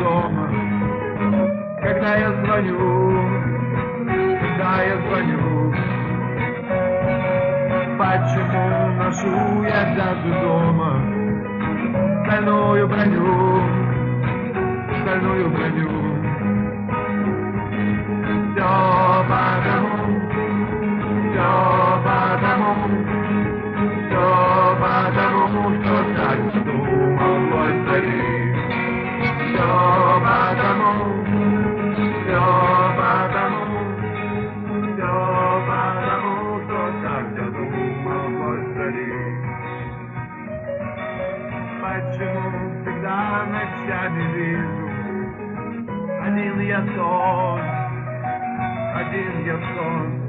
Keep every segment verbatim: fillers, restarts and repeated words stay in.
дома, когда я звоню, когда я звоню. Почему ношу я даже дома стальную броню, стальную броню? Все потому, все потому, все потому, что так думал мой старик. Все потому, все потому, все потому, что так задумал мой старик. Почему всегда ночами вижу один я сон, один я сон?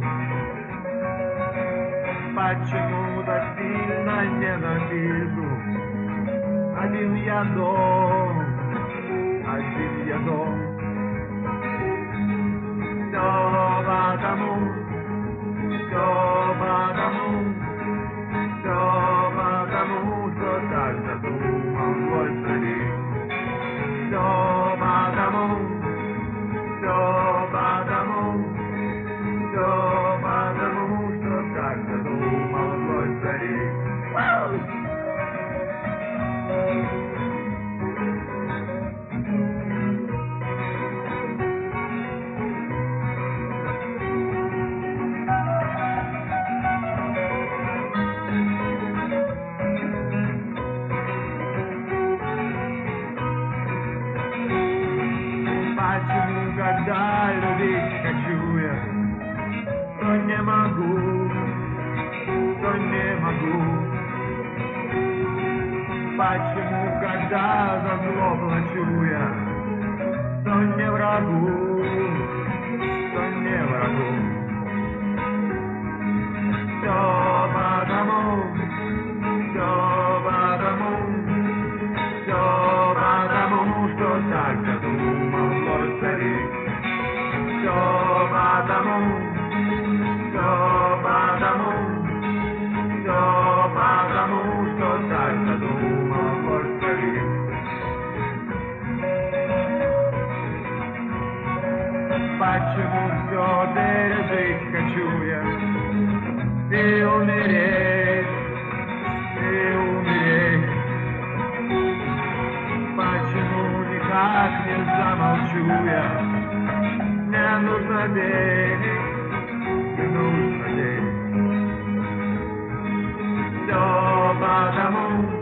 Почему так сильно ненавижу один я дом, один я дом? Все потому, все потому, все потому, что так задумал мой старик. Все потому, все потому, все потому, что так задумал мой старик. Почему, когда любить хочу я, то не могу, то не могу? Почему, когда за зло плачу я, то не врагу, то не врагу? Все потому, все потому, все потому, что так задумал мой старик. Все потому, все потому, все потому, что так задумал мой старик. Почему все пережить хочу я и умереть, и умереть? Почему никак не замолчу я? Мне нужно денег, мне нужно денег. Все потому,